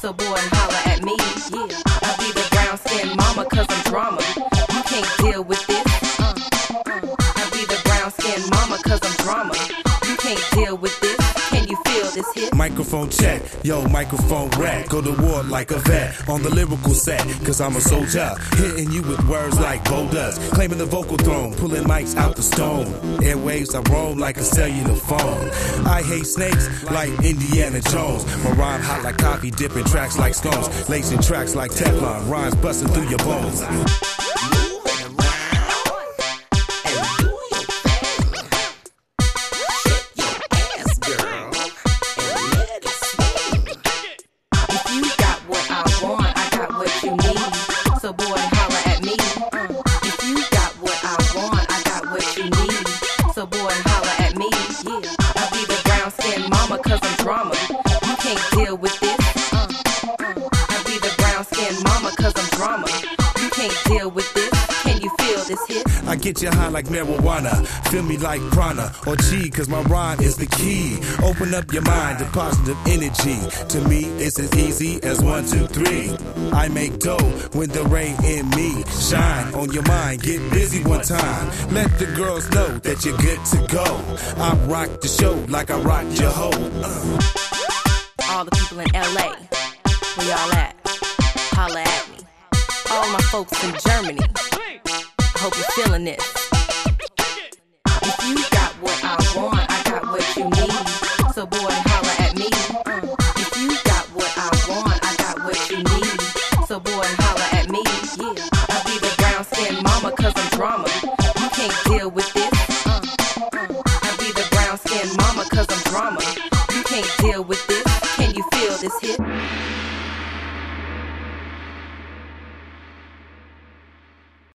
So boy, holla at me, yeah. I be the brown skin mama cause I'm drama. You can't deal with this, I be the brown skin mama cause I'm drama. You can't deal with this, can you feel this hit? Microphone check, yo, microphone rap. Go to war like a vet on the lyrical set, cause I'm a soldier. Hitting you with words like Bo does. Claiming the vocal throne, pulling mics out the stone. Airwaves, I roam like a cellular phone. I hate snakes like Indiana Jones. My rhyme hot like coffee, dipping tracks like scones. Lacing tracks like Teflon, rhymes busting through your bones. So boy, holla at me. If you got what I want, I got what you need. So boy, holla at me. Yeah, I be the brown skin mama cause I'm drama. You can't deal with this. I be the brown skin mama cause I'm drama. You can't deal with this. Can you feel this hit? I get you high like marijuana, feel me like prana or G, cause my rhyme is the key. Open up your mind to positive energy. To me, it's as easy as 1, 2, 3. I make dough when the rain in me shine on your mind. Get busy one time. Let the girls know that you're good to go. I rock the show like I rock your hoe. All the people in LA, where y'all at? Holla at me. All my folks in Germany, I hope you're feeling this. If you got what I want, I got what you need. So boy, holla at me. If you got what I want, I got what you need. So boy, holla at me. Yeah, I be the brown skin mama cause I'm drama. You can't deal with this. I be the brown skin mama cause I'm drama. You can't deal with this. Can you feel this hit?